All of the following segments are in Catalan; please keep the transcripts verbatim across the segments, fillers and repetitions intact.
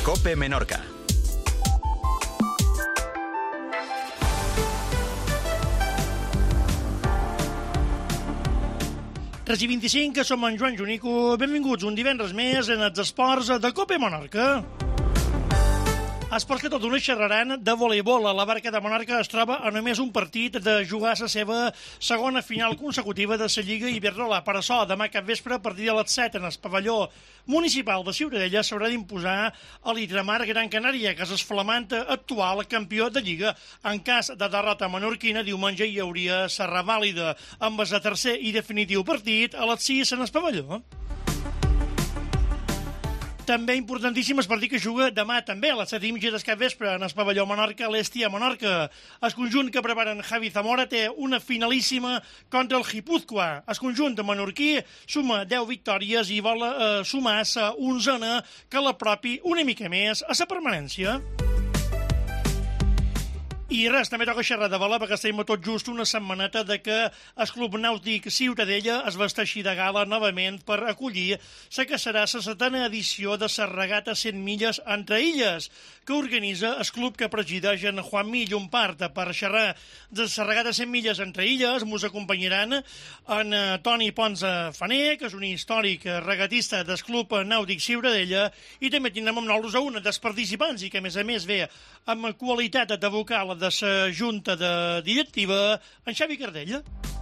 COPE Menorca. tres i vint-i-cinc, que som en Joan Junico. Benvinguts un divendres més en els esports de COPE Menorca. Esports que tot una xerraran de voleibol. La Barca de Menorca es troba a només un partit de jugar la seva segona final consecutiva de la Lliga Iberdrola. Per això, demà cap vespre, a partir de les set, en el pavelló municipal de Ciutadella, s'haurà d'imposar a l'Hidramar Gran Canària, que és el flamant actual campió de Lliga. En cas de derrota menorquina, diumenge hi hauria la revàlida amb el tercer i definitiu partit a les sis en el pavelló. També importantíssim el partit que juga demà també a les set i mitja del capvespre en el pavelló Menorca, l'Estia Menorca. El conjunt que preparen Javi Zamora té una finalíssima contra el Guipúzcoa. El conjunt menorquí suma deu victòries i vol eh, sumar la onzena que l'apropi una mica més a la permanència. I res, també toca xerrar de bola perquè estem tot just una setmaneta de que el Club Nàutic Ciutadella es vesteixi de gala novament per acollir la que serà la setena edició de la regata cent milles entre illes, que organitza el club que presideix en Juanmi Llompart. Per xerrar de la regata cent milles entre illes ens acompanyaran en Toni Ponsa Faner, que és un històric regatista del Club Nàutic Ciutadella, i també tindrem amb nosaltres a un dels participants i que a més a més ve amb qualitat de vocal de la Junta de Directiva, en Xavi Cardella.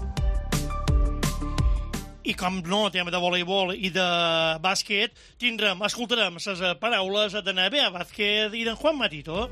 I com no, tema de voleibol i de bàsquet, tindrem, escoltarem les paraules de Nabea Vázquez i d'en Juan Matito.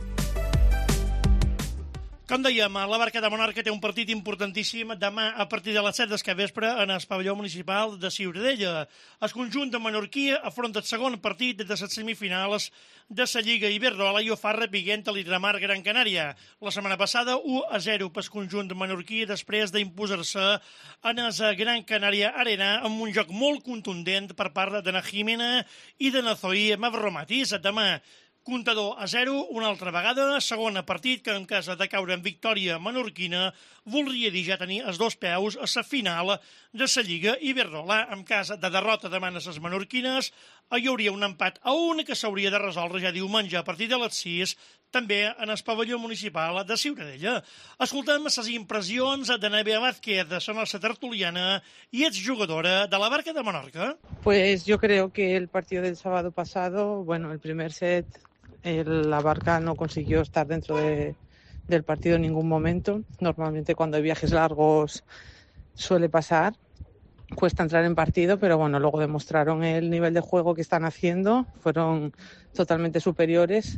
Com dèiem, la Barca de Menorca té un partit importantíssim demà a partir de les set del capvespre en el pavelló municipal de Ciutadella. El conjunt de menorquí afronta el segon partit de les semifinals de la Lliga Iberdrola i ho fa repiguent a l'Hidramar Gran Canària. La setmana passada, u a zero pel conjunt menorquí després d'imposar-se en el Gran Canària Arena amb un joc molt contundent per part de na Jimena i de na Zoe Mavromatis. Demà, comptador a zero, una altra vegada, segon partit que en cas de caure en victòria menorquina voldria dir ja tenir els dos peus a la final de la Lliga Iberdrola. En cas de derrota demà a les menorquines, hi hauria un empat a un que s'hauria de resoldre ja diumenge a partir de les sis, també en el pavelló municipal de Ciutadella. Escoltem les impressions de Nabea Vázquez, la nostra tertuliana i exjugadora de la Barca de Menorca. Pues yo creo que el partido del sábado pasado, bueno, el primer set, el, la Barca no consiguió estar dentro de, del partido en ningún momento. Normalmente cuando hay viajes largos suele pasar, cuesta entrar en partido, pero bueno, luego demostraron el nivel de juego que están haciendo, fueron totalmente superiores.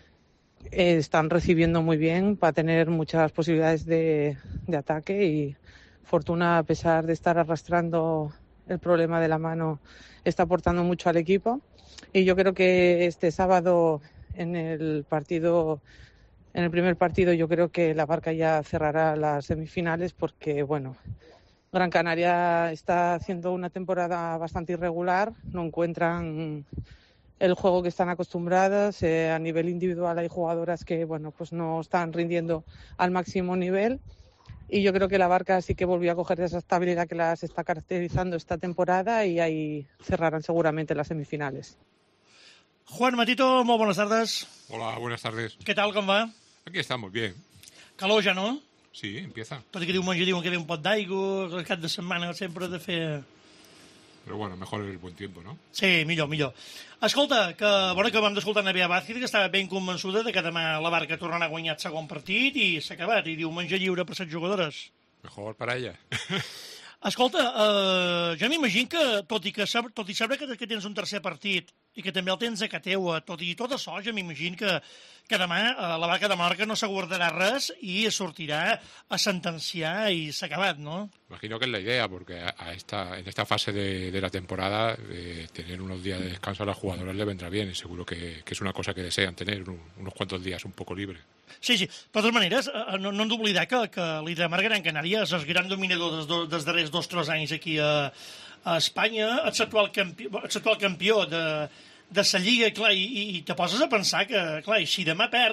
Eh, están recibiendo muy bien para tener muchas posibilidades de, de ataque y Fortuna, a pesar de estar arrastrando el problema de la mano, está aportando mucho al equipo. Y yo creo que este sábado en el partido, en el primer partido, yo creo que la Barca ya cerrará las semifinales porque, bueno, Gran Canaria está haciendo una temporada bastante irregular, no encuentran el juego que están acostumbradas. Eh, a nivel individual hay jugadoras que, bueno, pues no están rindiendo al máximo nivel. Y yo creo que la Barca sí que volvió a coger esa estabilidad que las está caracterizando esta temporada y ahí cerrarán seguramente las semifinales. Juan Matito, molt bones tardes. Hola, buenas tardes. Què tal, com va? Aquí estamos, bien. Calor ja, no? Sí, empieza. Tot i que diumenge diuen que ve un pot d'aigua, el cap de setmana sempre ha de fer... Pero bueno, mejor el buen tiempo, ¿no? Sí, millor, millor. Escolta, que, bueno, que vam d'escoltar Nabea Vázquez, que estava ben convençuda de que demà la Barca tornarà a guanyar el segon partit i s'ha acabat, i diumenge lliure per set jugadores. Mejor para ella. Escolta, eh, jo m'imagino que, tot i, que sab, tot i saber que, que tens un tercer partit i que també el tens a Cateua, tot i tot això, jo m'imagino que, que demà eh, la Barca de Menorca no s'aguardarà res i sortirà a sentenciar i s'ha acabat, no? Imagino que es la idea, porque a esta, en esta fase de, de la temporada eh, tener unos días de descanso a las jugadoras le vendrá bien y seguro que, que es una cosa que desean tener, un, unos cuantos días un poco libre. Sí, sí. De totes maneres, no, no hem d'oblidar que, que l'Hidramar Gran Canària és el gran dominador dels, do, dels darrers dos o tres anys aquí a, a Espanya, és l'actual campió, l'actual campió de, de la Lliga, clar, i, i te poses a pensar que, clar, si demà perd,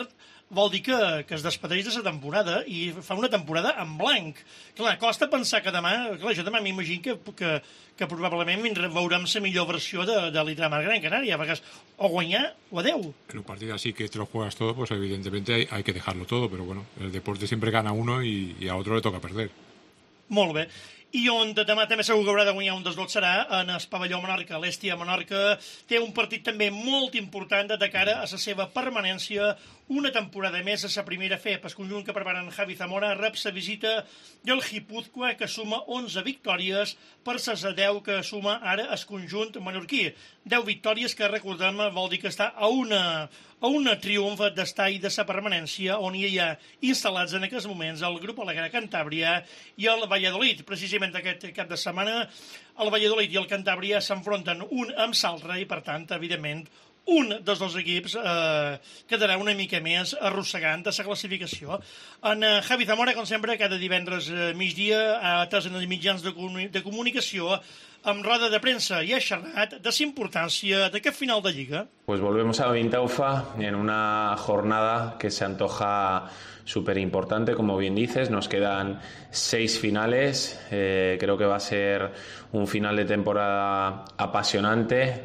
vol dir que, que es despedeix de la temporada i fa una temporada en blanc. Clar, costa pensar que demà, clar, jo demà m'imagino que, que, que probablement veurem la millor versió de, de l'Itramar Gran Canària, a vegades o guanyar o adeu. En un partido así que te lo juegas todo, pues evidentemente hay, hay que dejarlo todo, pero bueno, el deporte siempre gana uno y, y a otro le toca perder. Molt bé. I on demà també segur que haurà de guanyar un dels dos serà en el pavelló Menorca. L'Hèstia Menorca té un partit també molt important de cara a la seva permanència. Una temporada més a la primera F E P. El conjunt que preparen Javi Zamora rep la visita del Guipúzcoa, que suma onze victòries per les deu que suma ara el conjunt menorquí. deu victòries que, recordem, vol dir que està a una, a una triomf d'estar i de la permanència, on hi ha instal·lats en aquests moments el grup Alegre Cantàbria i el Valladolid. Precisament aquest cap de setmana el Valladolid i el Cantàbria s'enfronten un amb l'altre i, per tant, evidentment, un dels dos equips eh, quedarà una mica més arrossegant a la classificació. En eh, Javi Zamora, com sempre, cada divendres eh, migdia, a tres en els mitjans de, comuni de comunicació, amb roda de premsa i ha xerrat de la importància d'aquest final de Lliga. Pues volvemos a Vintaufa en una jornada que se antoja súper importante, como bien dices. Nos quedan seis finales. Eh, creo que va a ser un final de temporada apasionante,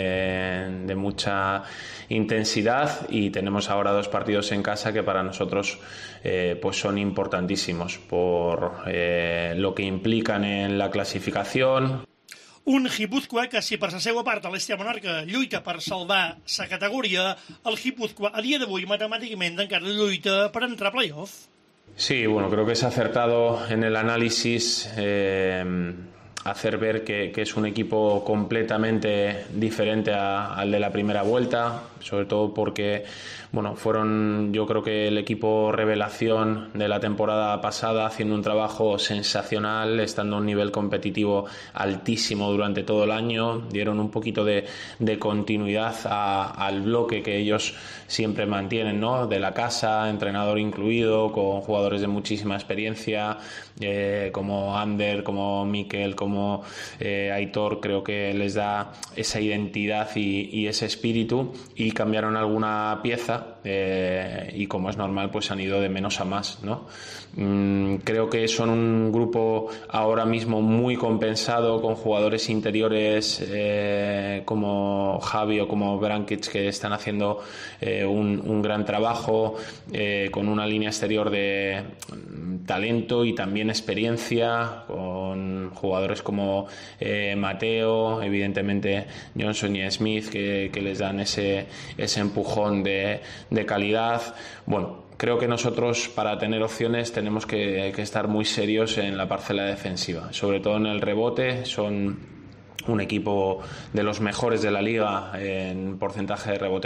de, de mucha intensidad, y tenemos ahora dos partidos en casa que para nosotros eh, pues son importantísimos por eh, lo que implican en la clasificación. Un Guipúzcoa que, si per la seva part l'Hèstia Menorca lluita per salvar la categoria, el Guipúzcoa a dia d'avui matemàticament encara lluita per entrar a playoff. Sí, bueno, creo que es acertado en el análisis eh, hacer ver que, que es un equipo completamente diferente a, al de la primera vuelta, sobre todo porque, bueno, fueron, yo creo que el equipo revelación de la temporada pasada, haciendo un trabajo sensacional, estando a un nivel competitivo altísimo durante todo el año, dieron un poquito de, de continuidad a, al bloque que ellos siempre mantienen, ¿no? De la casa, entrenador incluido, con jugadores de muchísima experiencia, eh, como Ander, como Mikel, como eh, Aitor. Creo que les da esa identidad y, y ese espíritu, y cambiaron alguna pieza eh, y, como es normal, pues han ido de menos a más, ¿no? Mm, creo que son un grupo ahora mismo muy compensado, con jugadores interiores eh, como Javi o como Brankic, que están haciendo eh, un, un gran trabajo, eh, con una línea exterior de talento y también experiencia, con jugadores como eh, Mateo, evidentemente Johnson y Smith, que, que les dan ese, ese empujón de, de calidad. Bueno, creo que nosotros, para tener opciones, tenemos que, que estar muy serios en la parcela defensiva, sobre todo en el rebote. Son un equipo de los mejores de la liga en porcentaje de rebote.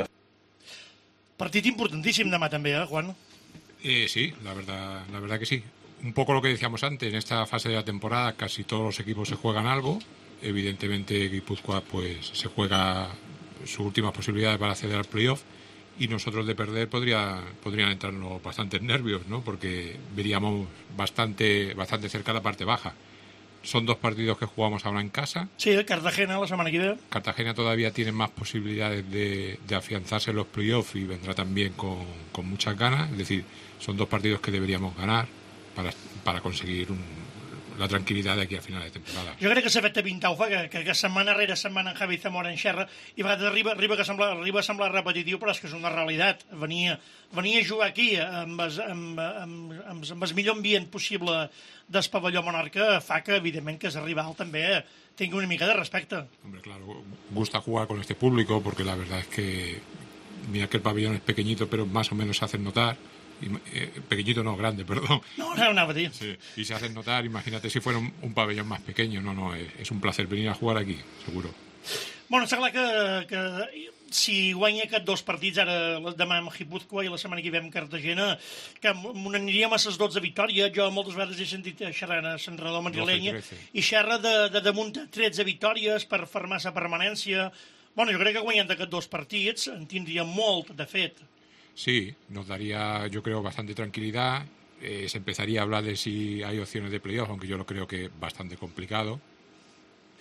Partit importantíssim demà també, eh, Juan? Eh, sí, la verdad, la verdad que sí. Un poco lo que decíamos antes, en esta fase de la temporada casi todos los equipos se juegan algo. Evidentemente Guipúzcoa pues se juega sus últimas posibilidades para acceder al playoff, y nosotros de perder podría, podrían entrarnos bastantes nervios, ¿no? Porque veríamos bastante, bastante cerca la parte baja. Son dos partidos que jugamos ahora en casa. Sí, Cartagena la semana que viene. Cartagena todavía tiene más posibilidades de, de afianzarse en los playoffs y vendrá también con, con muchas ganas. Es decir, son dos partidos que deberíamos ganar para, para conseguir un, la tranquil·litat d'aquí a final de temporada. Jo crec que s'ha fet a Vintaufa, que, que, que setmana rere setmana en Javi Zamora en xerra, i a vegades arriba, arriba, que sembla, arriba a semblar repetitiu, però és que és una realitat. Venia, venia a jugar aquí amb el, amb, amb, amb, amb el millor ambient possible del pavelló Menorca, fa que, evidentment, que el rival també tingui una mica de respecte. Hombre, claro, gusta jugar con este público, porque la verdad es que, mira que el pabellón es pequeñito, pero más o menos se hacen notar. Y, eh, pequeñito no, grande, perdón. No, no, anava a dir. Sí, y se hacen notar, imagínate si fuera un, un pabellón más pequeño. No, no, es, es un placer venir a jugar aquí, seguro. Bueno, està clar que, que si guanya aquests dos partits, ara demà amb Guipúzcoa i la setmana que ve amb Cartagena, que aniríem a les dotze victòries. Jo moltes vegades he sentit xerrar a l'entrenador madrileny i xerra de, de damunt tretze victòries per fermar la permanència. Bueno, jo crec que guanyant aquests dos partits en tindria molt, de fet. Sí, nos daría, yo creo, bastante tranquilidad. Eh, se empezaría a hablar de si hay opciones de playoff, aunque yo lo creo que bastante complicado.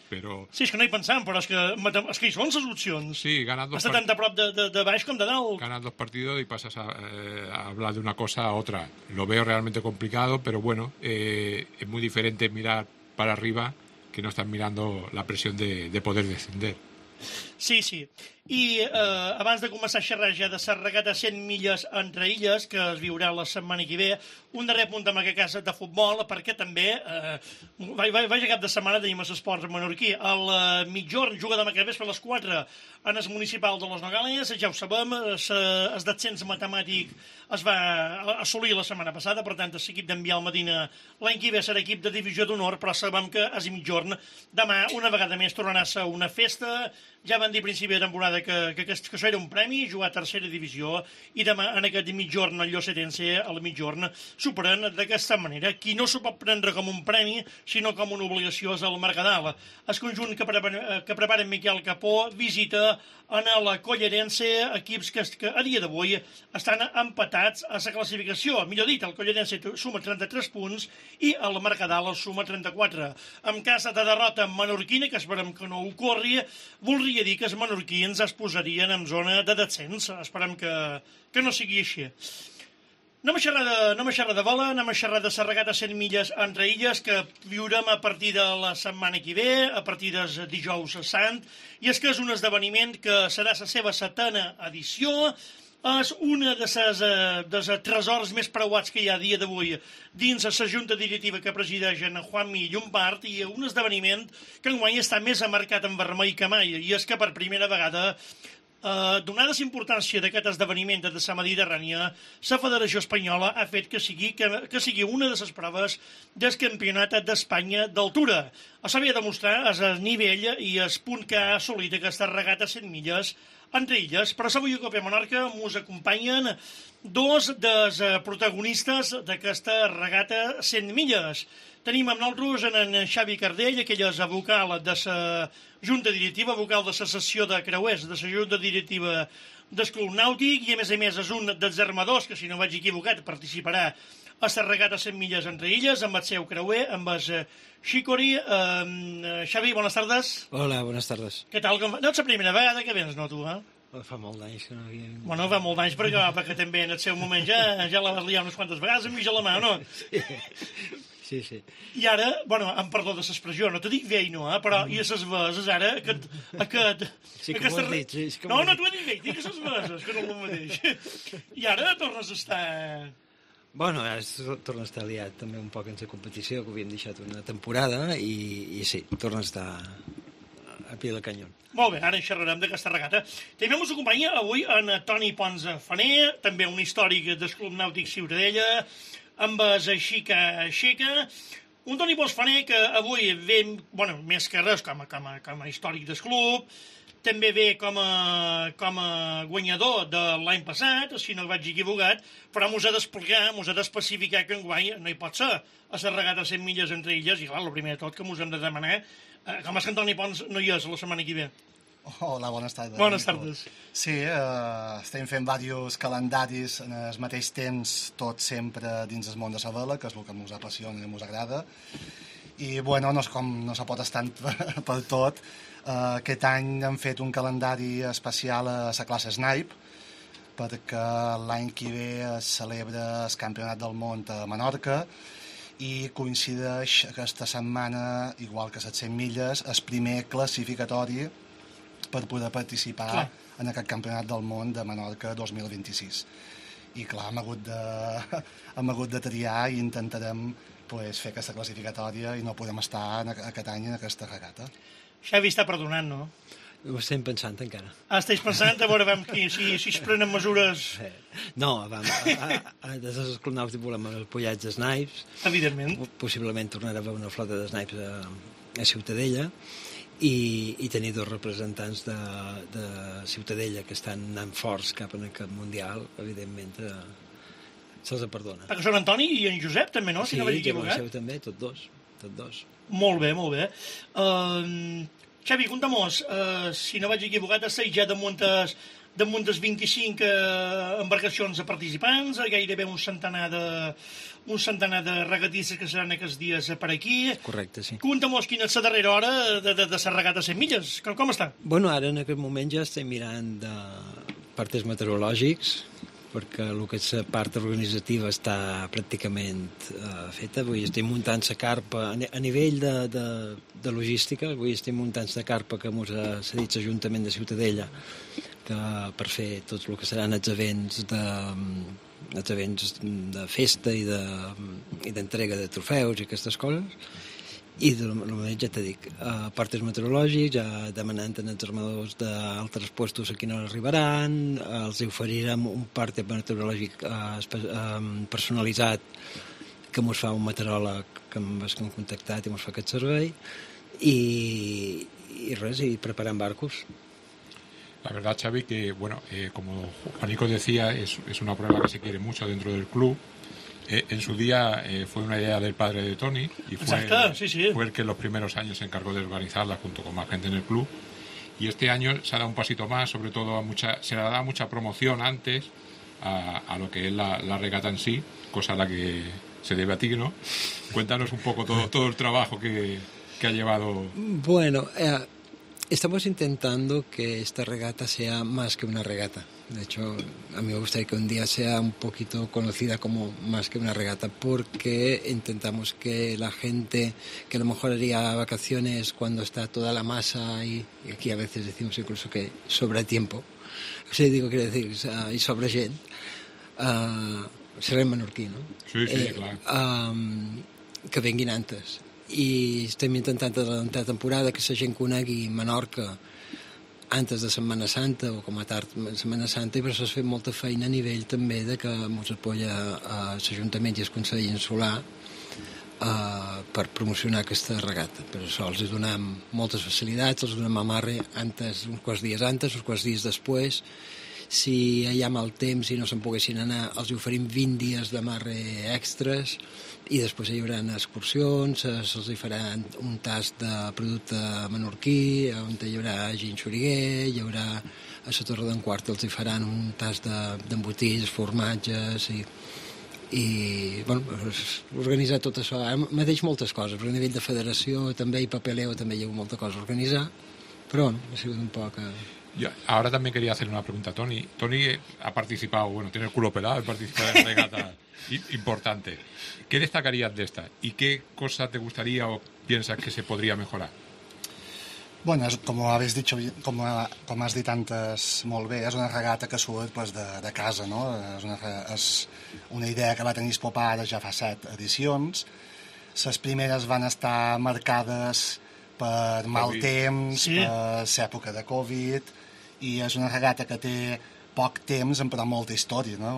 però... Sí, és que no hi pensam, però és que, és que hi són les opcions. Sí, ganas dos Està tant a prop de, de, de baix com de dalt. Ganas dos partidos y pasas a, eh, a hablar de una cosa a otra. Lo veo realmente complicado, pero bueno, eh, es muy diferente mirar para arriba que no estar mirando la presión de, de poder descender. Sí, sí. I eh, abans de començar a xerrar ja de la regata cent milles entre illes, que es viurà la setmana que ve, un darrer punt amb aquest cas de futbol, perquè també, eh, vaig, vaig a cap de setmana tenim els esports menorquí. Al eh, mitjorn juga demà que vespre a les quatre en el municipal de Los Nogales, ja ho sabem, el descens matemàtic es va assolir la setmana passada, per tant, l'equip d'enviar al Medina l'any que ve serà equip de divisió d'honor, però sabem que és mitjorn. Demà, una vegada més, tornarà a ser una festa. Ja van dir a principi de temporada que, que, que això era un premi, jugar a tercera divisió, i demà, en aquest mitjorn, el Llosetense, al mitjorn, s'ho pren d'aquesta manera. Qui no s'ho pot prendre com un premi, sinó com una obligació, és el Mercadal. El conjunt que prepara, que prepara Miquel Capó visita en el Collerense, equips que, que a dia d'avui estan empatats a la classificació. Millor dit, el Collerense suma trenta-tres punts i el Mercadal suma trenta-quatre. En cas de derrota menorquina, que esperem que no ocorri, voldria dir que els menorquins es posarien en zona de descens. Esperem que, que no sigui així. Anem a xerrar de, anem a xerrar de bola, anem a xerrar de la regata cent milles entre illes, que viurem a partir de la setmana que ve, a partir del dijous sant, i és que és un esdeveniment que serà la seva setena edició. És un dels eh, tresors més preuats que hi ha a dia d'avui dins la junta directiva que presideix en Juanmi Llombart, i un esdeveniment que enguany està més amarcat en vermell que mai, i és que per primera vegada, Uh, donada la importància d'aquest esdeveniment de la Mediterrània, la Federació Espanyola ha fet que sigui, que, que sigui una de les proves del Campionat d'Espanya d'altura. Això havia de mostrar el nivell i el punt que ha assolit aquesta regata cent milles entre illes. Per això avui a Copa Menorca ens acompanyen dos dels protagonistes d'aquesta regata cent milles. Tenim amb nosaltres en Xavi Cardell, aquell és vocal de la Junta Directiva, vocal de la sessió de creuers, de la Junta Directiva del Club Nàutic, i a més a més és un dels armadors, que si no vaig equivocat participarà a la regata cent milles entre illes, amb el seu creuer, amb el Xicori. Uh, Xavi, bones tardes. Hola, bones tardes. Què tal? No és la primera vegada que vens, no, tu, eh? Fa molt d'anys que no havia... Bueno, fa molt d'anys, perquè, perquè també en el seu moment ja, ja la vas liar unes quantes vegades amb la mà, no? Sí, sí. I ara, bueno, em perdó de l'expressió, no te dic vell, no, eh? Però i a ses veses, ara, aquest... aquest sí que aquesta... m'ho has dit, sí, que no, no t'ho he dit vell, dic a ses veses, que no és el mateix. I ara tornes a estar... Bueno, ara torna a estar liat també un poc en la competició, que havíem deixat una temporada, i, i sí, torna a estar a pie del canyón. Molt bé, ara en xerrarem d'aquesta regata. També ens acompanya avui en Toni Pons Faner, també un històric del Club Nàutic Ciutadella, amb el Xica Xeca. Un Toni Pons Faner que avui ve, bueno, més que res, com a, com a, com a històric del club, també ve com a, com a guanyador de l'any passat, si no vaig equivocat, però m'us ha d'explicar, m'us ha d'especificar que enguany no hi pot ser a la regata cent milles entre illes, i clar, el primer de tot que m'us hem de demanar, eh, com és que en Toni Pons no hi és la setmana que ve. Hola, bones tardes. Bones tardes. Sí, eh, estem fent diversos calendaris en el mateix temps, tot sempre dins el món de la vela, que és el que ens apassiona i ens agrada. I, bueno, no, com no se pot estar per tot, eh, aquest any hem fet un calendari especial a la classe Snipe, perquè l'any que ve es celebra el Campionat del Món a Menorca, i coincideix aquesta setmana, igual que les cent milles, el primer classificatori per poder participar clar. En aquest Campionat del Món de Menorca dos mil vint-i-sis. I clar, hem hagut de, hem hagut de triar i intentarem pues, fer aquesta classificatòria i no podem estar en aquest any en aquesta regata. Xavi està perdonant, no? Ho estem pensant encara. Ah, estàs pensant a veure qui, si, si es prenen mesures... No, vam, a, a, a, des del Club Nàutic volem els pollatge de snipes. Evidentment. Possiblement tornarà a haver una flota de snipes a, a Ciutadella. I, i tenir dos representants de, de Ciutadella que estan anant forts cap en aquest Mundial, evidentment eh, se'ls perdona. Perquè són Antoni i en Josep també, no? Sí, si no vaig equivocat. Sí, també, tots dos, tots dos. Molt bé, molt bé. Uh, Xavi, conta'm-nos, uh, si no vaig equivocat, has ja de muntes damunt dels vint-i-cinc eh, embarcacions de participants, gairebé un centenar de, un centenar de regatistes que seran aquests dies per aquí. Correcte, sí. Conta'm-nos quina és la darrera hora de, de, de la regata a cent milles. Com, com està? Bueno, ara en aquest moment ja estem mirant de partes meteorològics, perquè el que és la part organitzativa està pràcticament uh, feta. Vull dir, estem muntant la carpa a, a nivell de, de, de logística, vull dir, estem muntant la carpa que ens ha cedit l'Ajuntament de Ciutadella que, per fer tot el que seran els events de, els events de festa i d'entrega de, i de trofeus i aquestes coses. I de lo mateix ja t'he dit, uh, partes meteorològics, ja demanant als armadors d'altres puestos a quina hora arribaran, uh, els oferirem un part meteorològic uh, uh, personalitzat que ens fa un meteoròleg que ens hem contactat i ens fa aquest servei i, i res, i preparant barcos. La verdad, Xavi, que bueno, eh, como Juanico decía, es, es una prueba que se quiere mucho dentro del club. Eh, en su día eh, fue una idea del padre de Tony y fue, Exacto, sí, sí. fue el que en los primeros años se encargó de organizarla junto con más gente en el club. Y este año se ha dado un pasito más, sobre todo a mucha, se le ha dado mucha promoción antes a, a lo que es la, la regata en sí, cosa a la que se debe a ti, ¿no? Cuéntanos un poco todo, todo el trabajo que, que ha llevado. Bueno, eh, estamos intentando que esta regata sea más que una regata. De hecho, a mí me gustaría que un día sea un poquito conocida como más que una regata, porque intentamos que la gente que a lo mejor haría vacaciones cuando está toda la masa, y, y aquí a veces decimos incluso que sobra tiempo, o sea, digo, quiero decir, y sobra gent, uh, serà en menorquí, no? Sí, sí, eh, clar. Um, que venguin antes. I estem intentant adelantar temporada, que la gent conegui Menorca antes de Setmana Santa o com a tard Setmana Santa, i per això es fet molta feina a nivell també de que ens apoya a l'Ajuntament i el Consell Insular eh, per promocionar aquesta regata. Per això els donem moltes facilitats, els donem amarre antes, uns quants dies antes, uns quants dies després. Si hi ha mal temps i no se'n poguessin anar, els oferim vint dies d'amarre extras, i després hi haurà excursions, se'ls farà un tast de producte menorquí, on hi haurà gin xoriguer, hi haurà a la Torre d'en Quart els hi faran un tast d'embotits, formatges i, i bueno, organitzar tot això. Ara mateix moltes coses, però a nivell de federació també i papeleo també hi ha molta cosa a organitzar, però bueno, ha sigut un poc... Yo ahora también quería hacer una pregunta a Tony. Tony ha participado, bueno, tiene el culo pelado, ha participado en regatas importante. ¿Qué destacarías de esta? ¿Y qué cosa te gustaría o piensas que se podría mejorar? Bueno, és, com habéis dicho, com, com has dit antes molt bé, és una regata que surt pues, de, de casa, no? És una, és una idea que va tenir el pare ja fa set edicions. Les primeres van estar marcades per mal COVID. temps, sí. per l'època de Covid, i és una regata que té poc temps però molta història, no?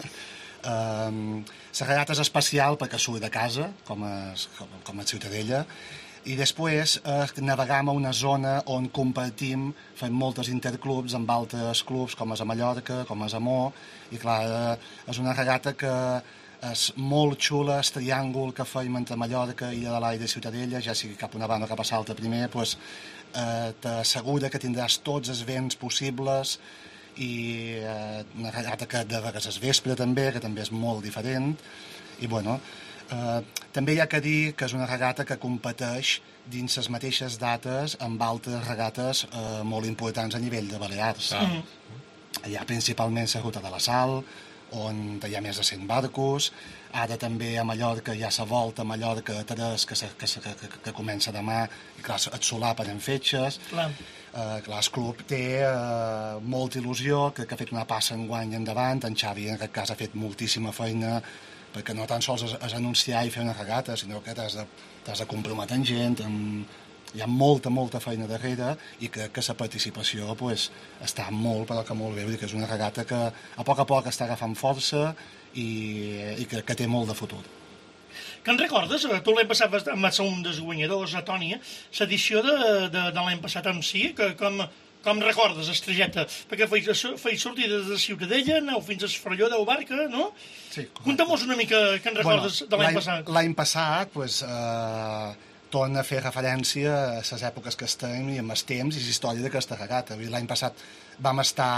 Um, la regata és especial perquè surt de casa, com a, com a Ciutadella, i després eh, navegam a una zona on compartim, fem moltes interclubs amb altres clubs, com és a Mallorca, com és a Mo, i clar, eh, és una regata que és molt xula, el triàngul que fèiem entre Mallorca i Adelaida i Ciutadella, ja sigui cap una banda o cap a l'altra primer, pues, eh, t'assegura que tindràs tots els vents possibles, i eh, una regata que de vegades és vespre també, que també és molt diferent, i bueno, eh, també hi ha que dir que és una regata que competeix dins les mateixes dates amb altres regates eh, molt importants a nivell de Balears. Ah. Hi ha principalment la Ruta de la Sal, on hi ha més de cent barcos, ara també a Mallorca hi ha la Volta a Mallorca de tres que, que, que, que comença demà, i clar, et solapen en fetges. Clar. Uh, clar, el club té uh, molta il·lusió, crec que ha fet una passa en guany endavant, en Xavi en aquest cas ha fet moltíssima feina, perquè no tan sols és, és anunciar i fer una regata, sinó que t'has de, t'has de comprometre amb gent, amb... hi ha molta, molta feina darrere, i crec que la participació pues, està molt, però que molt bé, vull dir que és una regata que a poc a poc està agafant força i, i que, que té molt de futur. Que en recordes? Tu l'any passat vas amb un dels guanyadors, a Tònia, l'edició de, de, de l'any passat en si, que com, com recordes el trajecte? Perquè feis, feis sortir des de Ciutadella, aneu fins a Esfrelló de Barca, no? Sí. Conta'm-nos una mica què en recordes bueno, de l'any passat. L'any passat, pues, eh, torna a fer referència a les èpoques que estem i amb els temps i la història d'aquesta regata. L'any passat vam estar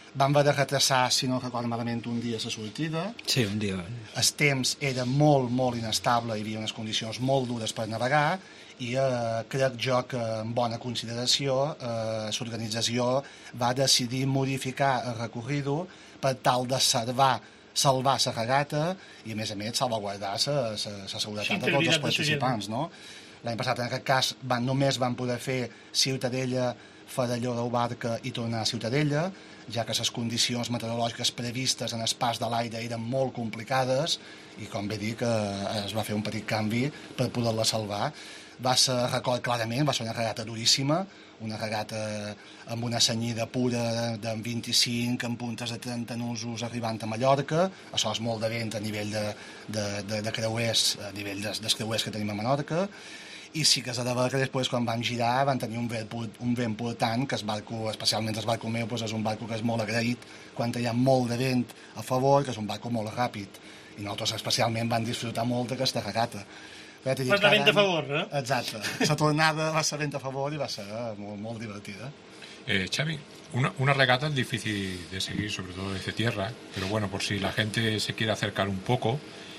van haver de retrasar, si no recordo malament, un dia la sortida. Sí, un dia. El temps era molt, molt inestable, hi havia unes condicions molt dures per navegar, i eh, crec jo que, en bona consideració, eh, l'organització va decidir modificar el recorrido per tal de salvar salvar la regata i, a més a més, salvaguardar la seguretat de tots els participants. No? L'any passat, en aquest cas, van, només van poder fer Ciutadella, Faralló del Barca i tornar a Ciutadella, ja que les condicions meteorològiques previstes en el pas de l'aire eren molt complicades i, com bé dic, eh, es va fer un petit canvi per poder-la salvar. Va ser, record clarament, va ser una regata duríssima, una regata amb una senyida pura de vint-i-cinc, amb puntes de trenta nusos arribant a Mallorca. Això és molt de vent a nivell de, de, de, de creuers, a nivell dels, dels creuers que tenim a Menorca. I sí que s'ha de veure que després, quan van girar, van tenir un vent, un vent portant, que el barco, especialment el barco meu, doncs és un barco que és molt agraït quan hi ha molt de vent a favor, que és un barco molt ràpid. I nosaltres especialment van disfrutar molt d'aquesta regata. Va de vent a favor, eh? Exacte. La tornada va ser vent a favor i va ser molt, molt divertida. Eh, Xavi, una, una regata es difícil de seguir, sobre todo desde tierra, pero bueno, por si la gente se quiere acercar un poco,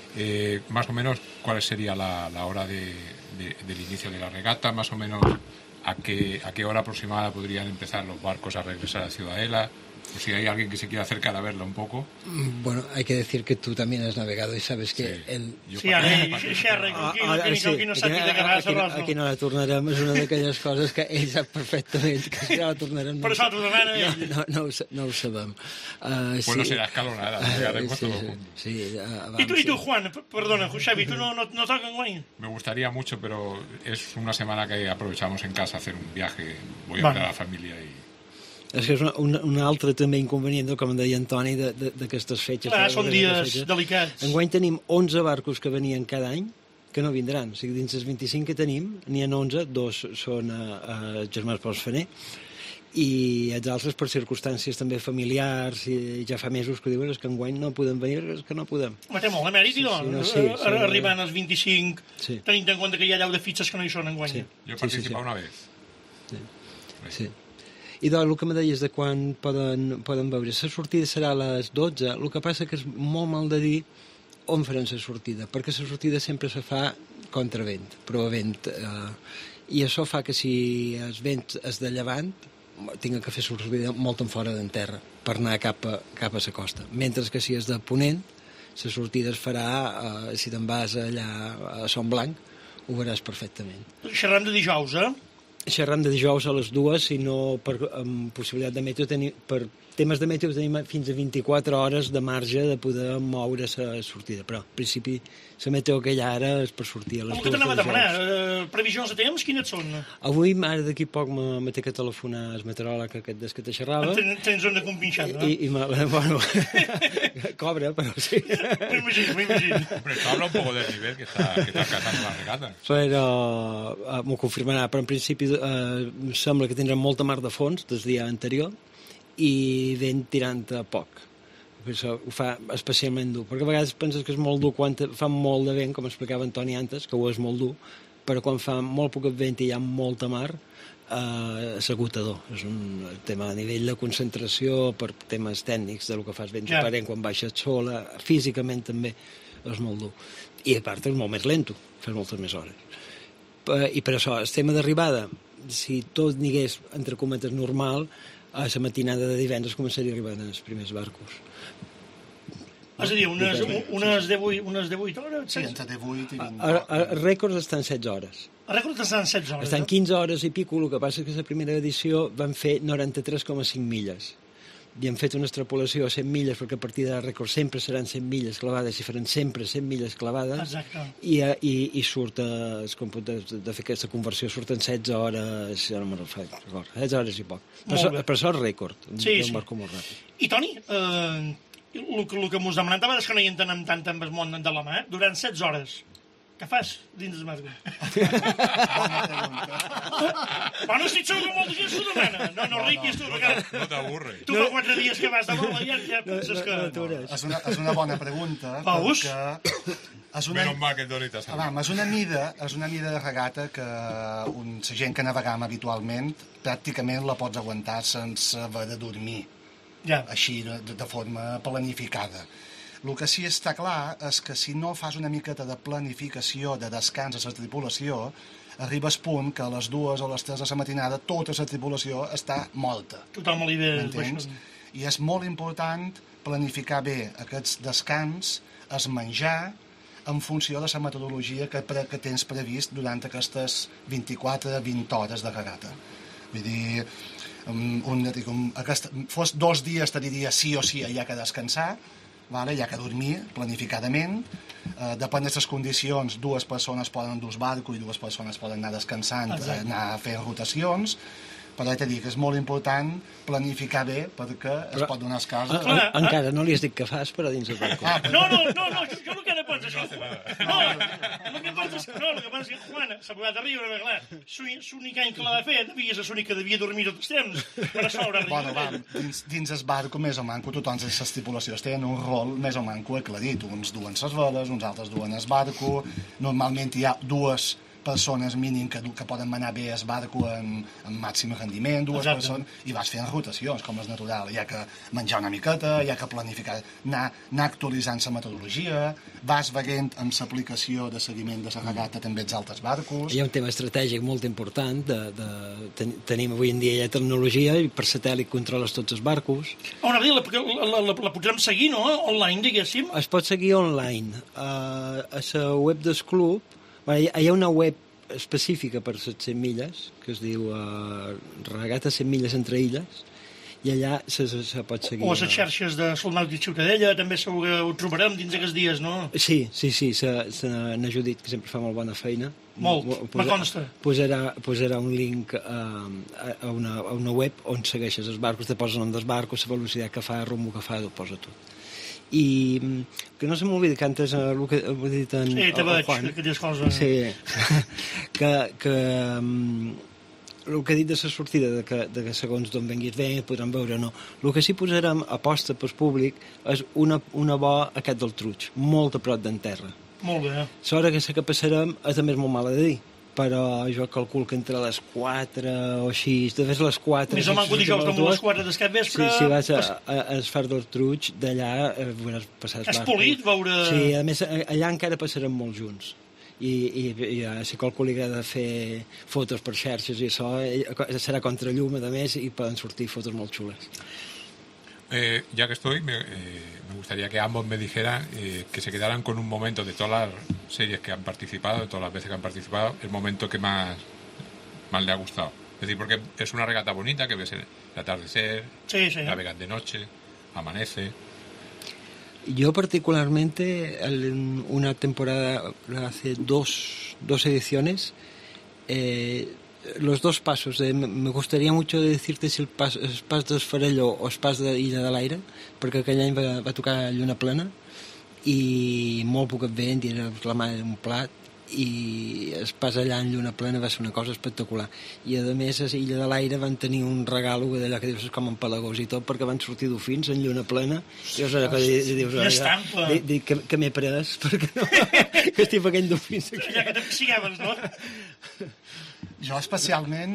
eh, más o menos, ¿cuál sería la, la hora de, de, del inicio de la regata? Más o menos, ¿a qué, a qué hora aproximada podrían empezar los barcos a regresar a Ciudadela? O si hay alguien que se quiera acercar a verla un poco. Bueno, hay que decir que tú también has navegado y sabes que... Sí, el... sí ara, xerra, aquí no sap de què vas a Aquí, aquí no la tornarem, és una d'aquelles coses que ell sap perfectament que si la tornarem... Per això la tornarem a ell. No, no, no, no ho sabem. Uh, pues sí. No serà escalonada. Uh, sí, sí, sí, uh, I tu, i tu, Juan, perdona, Xavi, tu no, no, no toca enguany? Me gustaría mucho, pero es una semana que aprovechamos en casa a hacer un viaje. Voy a ver a la familia y... És que és una, una, una altra també inconvenient, com deia Antoni, d'aquestes fetges. Clar, són dies delicats. Enguany tenim onze barcos que venien cada any, que no vindran. O sigui, dins els vint-i-cinc que tenim, n'hi ha onze, dos són a, a Germans Pons Fener, i els altres per circumstàncies també familiars, i ja fa mesos que diuen que enguany no podem venir, és que no podem. Home, té molt de mèrit, sí, no? Sí, no, sí, sí, arribant als vint-i-cinc, sí. Tenint en compte que hi ha llau de fitxes que no hi són enguany. Sí. Jo he participat sí, sí, sí. una vez. Sí. Sí. I doncs, el que me deies de quan poden, poden veure, la sortida serà a les dotze, el que passa que és molt mal de dir on farem la sortida, perquè la sortida sempre se fa contra vent, però a vent, eh, i això fa que si el vent és de llevant, tinga que fer la sortida molt en fora d'en terra, per anar cap a, cap a la costa, mentre que si és de ponent, la sortida es farà, eh, si te'n vas allà a Son Blanc, ho veuràs perfectament. Xerrem de dijous, eh? Xerram de dijous a les dues, si no per, amb possibilitat de meteo, teni, per temes de meteo tenim fins a vint-i-quatre hores de marge de poder moure la sortida, però en principi la meteo que hi ha ara és per sortir a les dues de dijous. Com que t'anava a demanar? Uh, previsions de temps, quines són? Avui, ara d'aquí poc, me té que telefonar el meteoròleg aquest des que te xerrava. Ten, tens on de compinxar, no? I, i me, bueno, cobra, però sí. M'imagino, m'imagino. Hombre, esto habla un poco del nivel que está, que está alcanzando la regata. Però uh, m'ho confirmarà, però en principi uh, sembla que tindrem molta mar de fons des dia anterior i vent tirant a poc. Això ho fa especialment dur, perquè a vegades penses que és molt dur quan fa molt de vent, com explicava Antoni antes, que ho és molt dur, però quan fa molt poc vent i hi ha molta mar, eh, és agotador. És un tema a nivell de concentració, per temes tècnics del que fas vent yeah. aparent quan baixes sola, físicament també és molt dur. I a part és molt més lento, fas moltes més hores. I per això, el tema d'arribada, si tot anés, entre cometes, normal, a la matinada de divendres començaria a arribar els primers barcos. És a dir, unes, unes, divuit, unes divuit hores? Sí, entre divuit i vint. Els rècords estan setze hores. Els rècords estan setze hores? Estan quinze hores i pico, el que passa és que la primera edició van fer noranta-tres coma cinc milles. I hem fet una extrapolació a cent milles, perquè a partir de rècord sempre seran cent milles clavades, i faran sempre cent milles clavades. Exacte. I, i, i surt, es computa, de fer aquesta conversió, surten setze hores, ja no me'n recordo, setze hores i poc. Per això és rècord, sí, un sí. barco molt ràpid. I Toni, eh, el, el que mos demanàvem és que no hi entenem tant amb el món de la mà, durant setze hores. Què fas dins el marc? Bona pregunta. Bueno, estic segur que molta gent s'ho demana. No, no, Riqui, tu... No t'avorres. Tu fa quatre dies que vas de bola i ja, ja penses que... No, no, és, una, és una bona pregunta, Paus? perquè... És una, Menos mal que Toni t'ha sabut. és una mida, és una mida de regata que un, la gent que navegam habitualment pràcticament la pots aguantar sense haver de dormir. ja. així de, de forma planificada. El que sí està clar és que si no fas una miqueta de planificació, de descans a la tripulació, arribes a punt que a les dues o les tres de la matinada tota la tripulació està morta. Tothom li ve... M'entens? I és molt important planificar bé aquests descans, es menjar, en funció de la metodologia que, pre, que tens previst durant aquestes vint-i-quatre a vint hores de regata. Vull dir, un, un, un, aquest, fos dos dies te diria sí o sí hi ha que descansar, vale? Hi ha que dormir planificadament, eh, depèn de les condicions, dues persones poden dur el barco i dues persones poden anar descansant, Exacte. anar fent rotacions, però he de dir que és molt important planificar bé perquè es però, pot donar els casos. En, en, encara no li has dit que fas, però dins el barco. Ah, no, no, no, no, jo, jo el que no pots això. No, el que pots és... No, el que passa és que Juan s'ha pogut a riure, clar, l'únic any que l'ha de fer, devia ser l'únic que devia dormir tots els temps, per això haurà riure. Bueno, va, dins, dins el barco, més o manco, tothom de les tripulacions tenen un rol més o manco aclarit. Uns duen les veles, uns altres duen el barco, normalment hi ha dues persones mínim que, que poden manar bé el barco en, en màxim rendiment, dues Exacte. persones, i vas fent rotacions, com és natural. Hi ha que menjar una miqueta, hi ha que planificar, anar, anar actualitzant la metodologia, vas veient amb l'aplicació de seguiment de la regata mm. també els altres barcos. Hi ha un tema estratègic molt important, de, de, ten, tenim avui en dia ja tecnologia i per satèl·lit controles tots els barcos. On a dir, la, la, la, la, la podrem seguir, no? Online, diguéssim? Es pot seguir online. Uh, a la web del club, hi ha una web específica per les cent milles, que es diu uh, Regata cent milles entre illes, i allà se, se, se pot seguir. O a les xarxes de Sol Nàutic Ciutadella, també segur que ho trobarem dins aquests dies, no? Sí, sí, sí, n'ha Judit, que sempre fa molt bona feina. Molt, me consta. Posarà, posarà un link uh, a, una, a una web on segueixes els barcos, te posa el nom dels barcos, la velocitat que fa, el rumbo que fa, ho posa tot. I que no se m'oblidi que antes el que he dit en sí, te veig, Juan, que dius coses sí, que, que el que he dit de la sortida de que, de que segons d'on venguis bé podran veure o no, el que sí posarem aposta pel públic és una, una bo aquest del Truig, molt a prop d'en terra. Molt bé. L'hora que sé que passarem és també molt mala de dir, però jo calculo que entre les quatre o així, de vegades les quatre... Més o manco dijous com les quatre d'escat vespre... Sí, si vas a, a, a Esfar del Truig, d'allà eh, veuràs passar... És polit veure... Sí, a més, allà encara passarem molt junts. I, i, i si qualcú li agrada fer fotos per xarxes i això, serà contra llum, a més, i poden sortir fotos molt xules. Eh, ya que estoy, me, eh, me gustaría que ambos me dijeran eh, que se quedaran con un momento de todas las series que han participado, de todas las veces que han participado, el momento que más, más le ha gustado. Es decir, porque es una regata bonita, que ves el atardecer, sí, sí. navegas de noche, amanece. Yo particularmente, en una temporada, hace dos, dos ediciones, eh, los dos pasos, de, me gustaría mucho decirte si el pas, el pas d'Esfarelló o el pas d'Illa de l'Aire, perquè aquell any va, va tocar lluna plena i molt poc vent i era la mà d'un plat, i el pas allà en lluna plena va ser una cosa espectacular. I a més a Illa de l'Aire van tenir un regalo d'allò que dius com en Pelagós i tot, perquè van sortir dofins en lluna plena i és allò que dius, allà, dic que, que m'he pres perquè no, que estic aquell dofins aquí. Ja que t'apsigaves, no? Jo especialment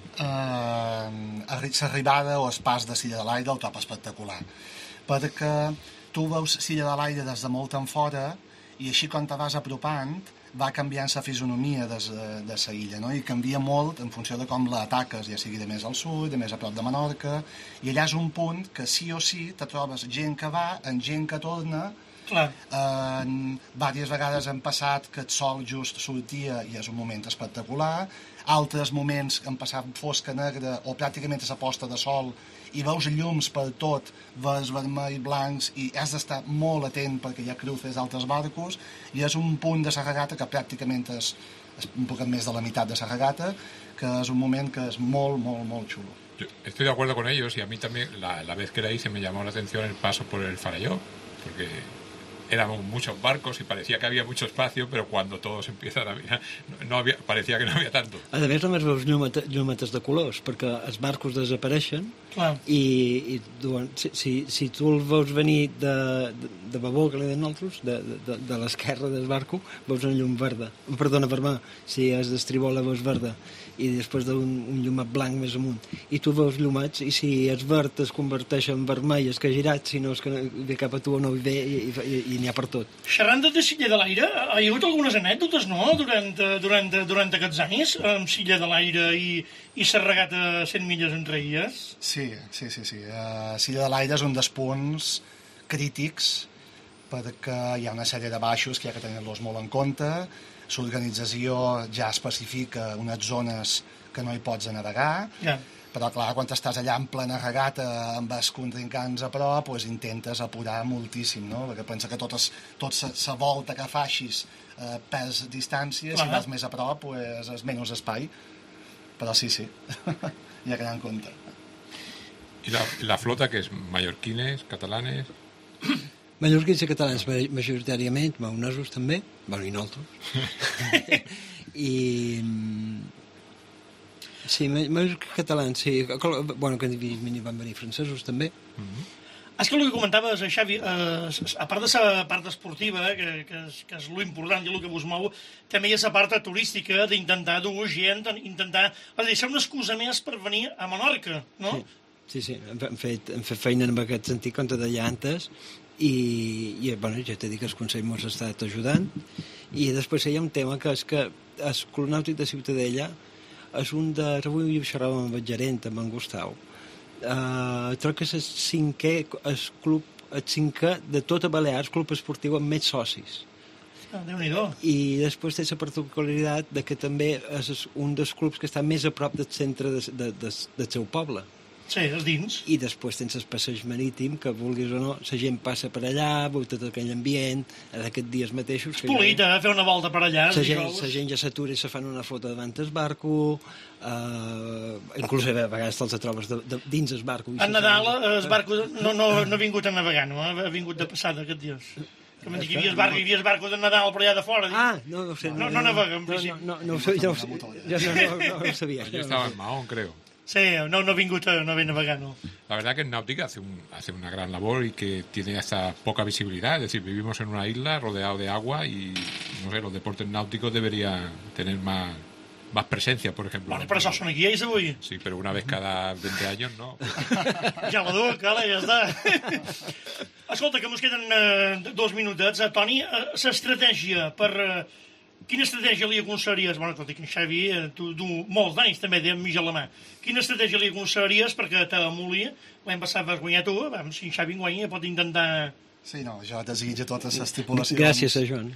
eh, l'arribada o el pas de Silla de l'Aire el trobo espectacular, perquè tu veus Silla de l'Aire des de molt en fora i així quan te vas apropant va canviant la fisonomia de, de la illa, no? I canvia molt en funció de com l'ataques, ja sigui de més al sud, de més a prop de Menorca, i allà és un punt que sí o sí te trobes gent que va, en gent que torna. Clar. Eh, diverses vegades hem passat que el sol just sortia i és un moment espectacular, altres moments han passat fosca negra o pràcticament a la posta de sol i veus llums per tot, veus vermell, blancs, i has d'estar molt atent perquè hi ha cruces d'altres barcos, i és un punt de la regata que pràcticament és, és un poc més de la meitat de la regata, que és un moment que és molt, molt, molt xulo. Yo estoy de acuerdo con ellos, y a mí también la, la vez que la hice me llamó la atención el paso por el Faralló, porque eran muchos barcos y parecía que había mucho espacio, pero cuando todos empiezan a mirar, no, no había, parecía que no había tanto. A més, només veus llúmetes de colors, perquè els barcos desapareixen Clar. I, i duen, si, si, si tu el veus venir de, de, de babó, que li deien nosaltres, de, de, de l'esquerra del barco, veus una llum verda, perdona, vermell, si és d'estribol la veus verda, i després d'un un llumat blanc més amunt, i tu veus llumats, i si és verd es converteix en vermell, és que ha girat, si no és que ve cap a tu o no hi ve, i, i, i n'hi ha per tot. Xerrant de Silla de l'Aire, ha hi hagut algunes anècdotes, no?, durant, durant, durant aquests anys, amb Silla de l'Aire i, i s'ha regat a cent milles entre elles? Sí, sí, sí. sí. Uh, Silla de l'Aire és un dels punts crítics perquè hi ha una sèrie de baixos que hi ha que tenir-los molt en compte. L'organització ja especifica unes zones que no hi pots navegar, ja. Però clar, quan estàs allà en plena regata amb els contrincants a prop, doncs intentes apurar moltíssim, no? Perquè pensa que tota la volta que facis eh, perds distància, clar. Si vas més a prop doncs és menys espai, però sí, sí, hi ha que anar en compte. I la, la flota, que és mallorquines, catalanes? Mallorquins i catalans majoritàriament, maonesos també, bueno, i nosaltres. I... Sí, mallorquins catalans, sí. Bueno, que van venir francesos també. Mm-hmm. És que el que comentaves, Xavi, eh, a part de la part esportiva, que, que, és, que és l'important i el que vos mou, també hi ha la part turística d'intentar dur gent, intentar... És a dir, ser una excusa més per venir a Menorca, no? Sí. Sí, sí, hem fet, hem fet feina en aquest sentit, com te deia antes, i, i bueno, ja t'he dit que el Consell ens ha estat ajudant, i després hi ha un tema que és que el Club Nàutic de Ciutadella és un de... Avui ho xerràvem amb el gerent, amb en Gustau. Uh, trobo que és el cinquè, el club, el cinquè de tota Balears, club esportiu amb més socis. Ah, Déu-n'hi-do. I després té la particularitat de que també és un dels clubs que està més a prop del centre de, de, de, del seu poble. Sí, és dins. I després tens el passeig marítim, que vulguis o no, la gent passa per allà, veu tot aquell ambient, en aquests dies mateixos... És polit, eh? Fer una volta per allà. La gent, la gent ja s'atura i se fan una foto davant del barco, eh, inclús a vegades te'ls trobes de, de, dins el barco. A Nadal el barco no, no, no ha vingut a navegar, no? Ha vingut de passada aquests dies. Que m'han dit que hi havia barco, hi havia barco de Nadal per allà de fora. Ah, no, no ho sé. No, no, no navega, en principi. No, no, no, no, no, no, no, no, no ho sabia. Yo estaba en Mahón, creo. Sí, no, no ha vingut a, no ve navegar, no. La verdad que en náutica hace, un, hace una gran labor y que tiene hasta poca visibilidad. Es decir, vivimos en una isla rodeado de agua y, no sé, los deportes náuticos deberían tener más, más presencia, por ejemplo. Bueno, però això són aquí, ells, avui. Sí, pero una vez cada veinte años, no. Ja la duc, ala, ja està. Escolta, que ens queden uh, dos minutets. Uh, Toni, uh, l'estratègia per... Uh, quina estratègia li aconsellaries? Bueno, tot i que en Xavi, eh, tu du molts d'anys també de mig a la mà. Quina estratègia li aconsellaries perquè t'amuli? L'any passat vas guanyar tu, vam, si en Xavi guanya pot intentar... Sí, no, jo desitjo totes les tripulacions... Gràcies a Joan.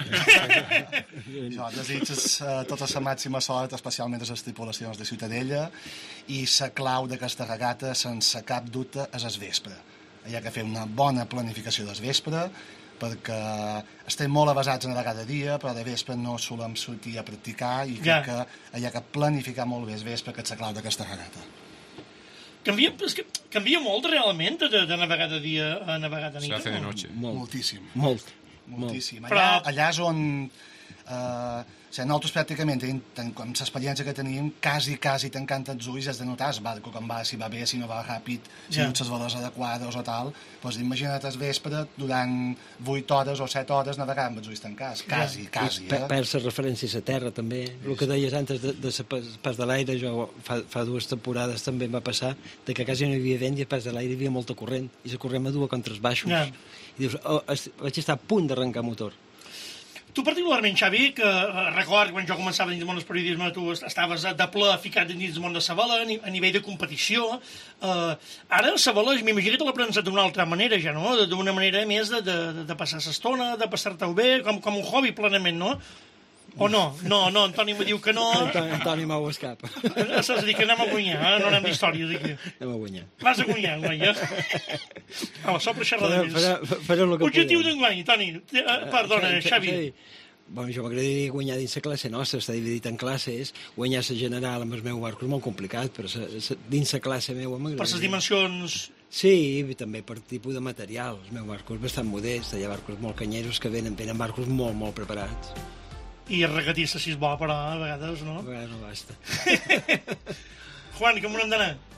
Jo desitjo uh, tota la màxima sort, especialment a les tripulacions de Ciutadella, i la clau d'aquesta regata, sense cap dubte, és el vespre. Hi ha que fer una bona planificació del vespre, perquè estem molt avasats a navegar de dia, però de vespre no solem sortir a practicar i crec ja. que hi ha que planificar molt bé el vespre, que és la clau d'aquesta regata. Canvia, és que canvia molt realment de, de navegar de dia a navegar de nit? Se hace de noche. Molt. Moltíssim. Molt. Moltíssim. Però... Allà, allà és on... Uh, o sigui, nosaltres pràcticament, amb l'experiència que tenim, quasi, quasi tancant els ulls has de notar el barco com va, si va bé, si no va ràpid, si ja. no les valors adequades o tal. Doncs imagina't el vespre durant vuit hores o set hores navegar amb els ulls tancats. Quasi, ja. quasi. Eh? Perds la referència a la terra, també. El que deies antes de, de ser pas de l'aire, jo fa, fa dues temporades també em va passar de que quasi no hi havia vent i a pas de l'aire hi havia molta corrent. I la corrent m'adua contra els baixos. Ja. I dius, oh, vaig estar a punt d'arrencar motor. Tu particularment, Xavi, que eh, record quan jo començava dins del món del periodisme, tu estaves de ple ficat dins del món de la vela, a nivell de competició. Eh, ara la vela, m'imagino que te l'ha prensat d'una altra manera ja, no? D'una manera més de, de, de passar l'estona, de passar-te-ho bé, com, com un hobby plenament, no? O no? No, no, Antoni me diu que no. Antoni, Antoni m'ho escapa. És a dir, que anem a guanyar, eh? No anem d'històries aquí. Anem a guanyar. Vas a guanyar, guanya. Home, sopra xerrar de més. Objectiu d'enguany, Toni. Perdona, Xavi. Bueno, jo m'agradaria guanyar dins la classe nostra, està dividit en classes, guanyar la general amb el meu barco és molt complicat, però dins la classe meva m'agradaria... Per les dimensions... Sí, i també per tipus de material. El meu barco és bastant modest, hi ha barcos molt canyeros que venen, venen barcos molt, molt preparats. I regatir-se si és bo, però a vegades no. A vegades no basta. Juan, com on hem d'anar?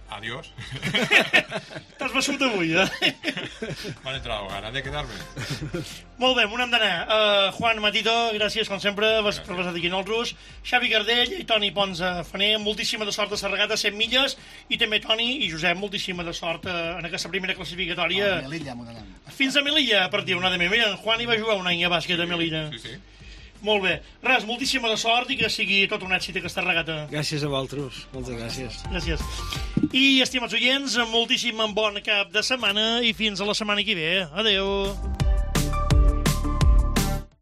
Adiós. T'has bessut avui, eh? M'han entrado ganas de quedarme. Molt bé, on hem d'anar? Uh, Juan Matito, gràcies, com sempre, gràcies. per passar aquí en el Rus. Xavi Gardell i Toni Ponsa Faner, moltíssima de sort a la regata cent milles, i també Toni i Josep, moltíssima de sort uh, en aquesta primera classificatòria. A Melilla, m'ho anem. Fins a Melilla, a partir d'una de Melilla. En Juan hi va jugar un any a bàsquet a Melilla. Sí, sí. Molt bé. Res, moltíssima de sort i que sigui tot un èxit aquesta regata. Gràcies a vosaltres. Moltes gràcies. Gràcies. I, estimats oients, moltíssim bon cap de setmana i fins a la setmana que ve. Adeu.